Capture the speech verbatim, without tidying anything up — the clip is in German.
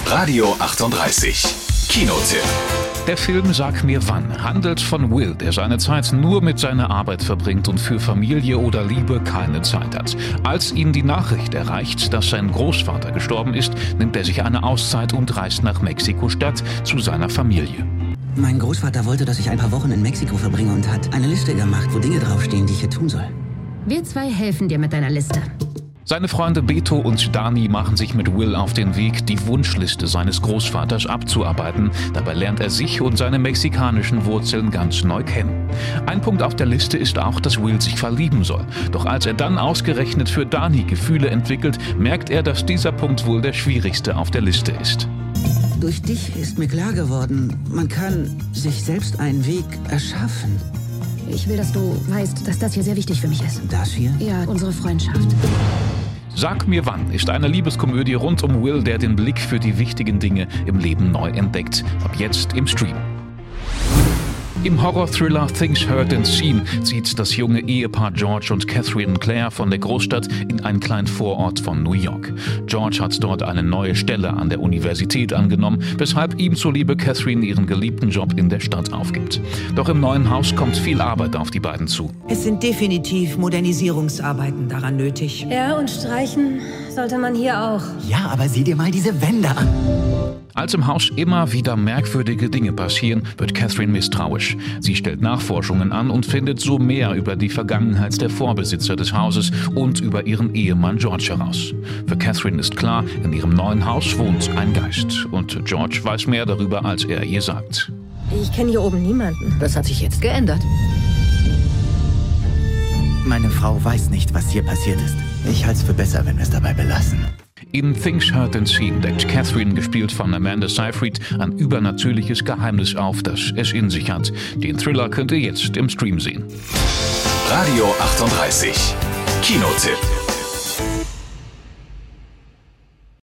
Radio achtunddreißig. Kinotipp. Der Film Sag mir wann handelt von Will, der seine Zeit nur mit seiner Arbeit verbringt und für Familie oder Liebe keine Zeit hat. Als ihn die Nachricht erreicht, dass sein Großvater gestorben ist, nimmt er sich eine Auszeit und reist nach Mexiko-Stadt zu seiner Familie. Mein Großvater wollte, dass ich ein paar Wochen in Mexiko verbringe und hat eine Liste gemacht, wo Dinge draufstehen, die ich hier tun soll. Wir zwei helfen dir mit deiner Liste. Seine Freunde Beto und Dani machen sich mit Will auf den Weg, die Wunschliste seines Großvaters abzuarbeiten. Dabei lernt er sich und seine mexikanischen Wurzeln ganz neu kennen. Ein Punkt auf der Liste ist auch, dass Will sich verlieben soll. Doch als er dann ausgerechnet für Dani Gefühle entwickelt, merkt er, dass dieser Punkt wohl der schwierigste auf der Liste ist. Durch dich ist mir klar geworden, man kann sich selbst einen Weg erschaffen. Ich will, dass du weißt, dass das hier sehr wichtig für mich ist. Das hier? Ja, unsere Freundschaft. Sag mir wann ist eine Liebeskomödie rund um Will, der den Blick für die wichtigen Dinge im Leben neu entdeckt. Ab jetzt im Stream. Im Horror-Thriller Things Heard and Seen zieht das junge Ehepaar George und Catherine Clare von der Großstadt in einen kleinen Vorort von New York. George hat dort eine neue Stelle an der Universität angenommen, weshalb ihm zuliebe Catherine ihren geliebten Job in der Stadt aufgibt. Doch im neuen Haus kommt viel Arbeit auf die beiden zu. Es sind definitiv Modernisierungsarbeiten daran nötig. Ja, und streichen sollte man hier auch. Ja, aber sieh dir mal diese Wände an. Als im Haus immer wieder merkwürdige Dinge passieren, wird Catherine misstrauisch. Sie stellt Nachforschungen an und findet so mehr über die Vergangenheit der Vorbesitzer des Hauses und über ihren Ehemann George heraus. Für Catherine ist klar, in ihrem neuen Haus wohnt ein Geist. Und George weiß mehr darüber, als er ihr sagt. Ich kenne hier oben niemanden. Das hat sich jetzt geändert. Meine Frau weiß nicht, was hier passiert ist. Ich halte es für besser, wenn wir es dabei belassen. In Things Heard and Seen deckt Catherine, gespielt von Amanda Seyfried, ein übernatürliches Geheimnis auf, das es in sich hat. Den Thriller könnt ihr jetzt im Stream sehen. Radio achtunddreißig. Kinotipp.